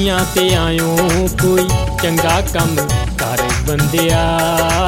दुनिया ते आयो कोई चंगा कम कर बंदिया।